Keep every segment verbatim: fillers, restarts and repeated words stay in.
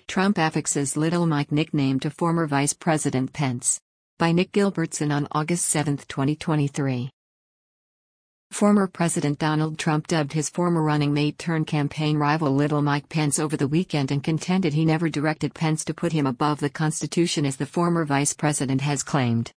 Trump affixes Little Mike nickname to former Vice President Pence. By Nick Gilbertson on August seventh, twenty twenty-three. Former President Donald Trump dubbed his former running mate turned campaign rival Little Mike Pence over the weekend and contended he never directed Pence to put him above the Constitution as the former vice president has claimed.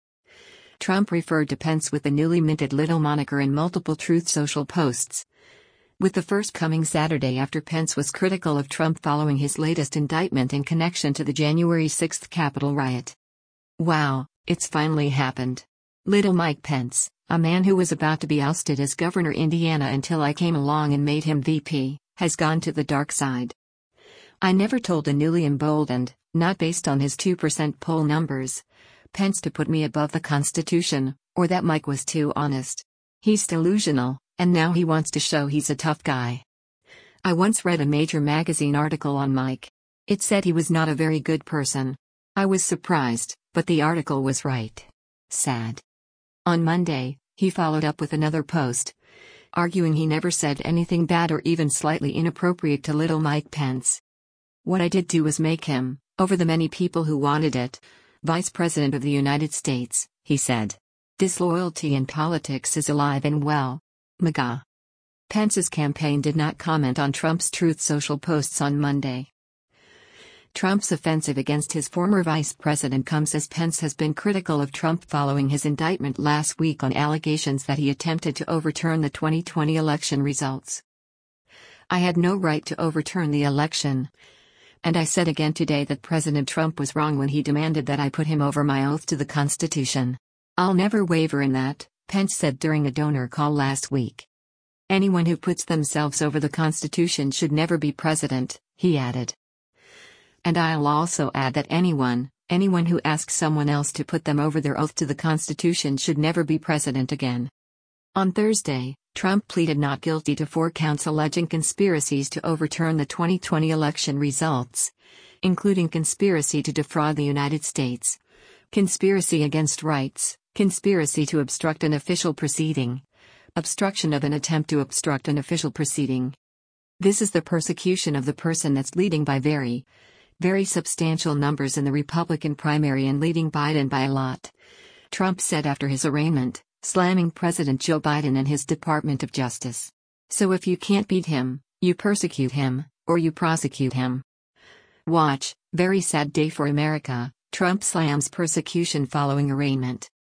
Trump referred to Pence with the newly minted Little moniker in multiple Truth Social posts, with the first coming Saturday after Pence was critical of Trump following his latest indictment in connection to the January sixth Capitol riot. "Wow, it's finally happened. Little Mike Pence, a man who was about to be ousted as governor Indiana until I came along and made him V P, has gone to the dark side. I never told a newly emboldened, not based on his two percent poll numbers, Pence to put me above the Constitution, or that Mike was too honest. He's delusional, and now he wants to show he's a tough guy. I once read a major magazine article on Mike. It said he was not a very good person. I was surprised, but the article was right. Sad." On Monday, he followed up with another post, arguing he never said anything bad or even slightly inappropriate to Little Mike Pence. "What I did do was make him, over the many people who wanted it, Vice President of the United States," he said. "Disloyalty in politics is alive and well. MAGA." Pence's campaign did not comment on Trump's Truth Social posts on Monday. Trump's offensive against his former vice president comes as Pence has been critical of Trump following his indictment last week on allegations that he attempted to overturn the twenty twenty election results. "I had no right to overturn the election. And I said again today that President Trump was wrong when he demanded that I put him over my oath to the Constitution. I'll never waver in that," Pence said during a donor call last week. "Anyone who puts themselves over the Constitution should never be president," he added. "And I'll also add that anyone, anyone who asks someone else to put them over their oath to the Constitution should never be president again." On Thursday, Trump pleaded not guilty to four counts alleging conspiracies to overturn the twenty twenty election results, including conspiracy to defraud the United States, conspiracy against rights, conspiracy to obstruct an official proceeding, obstruction of an attempt to obstruct an official proceeding. "This is the persecution of the person that's leading by very, very substantial numbers in the Republican primary and leading Biden by a lot," Trump said after his arraignment, slamming President Joe Biden and his Department of Justice. "So if you can't beat him, you persecute him, or you prosecute him." Watch, "Very Sad Day for America," Trump slams persecution following arraignment.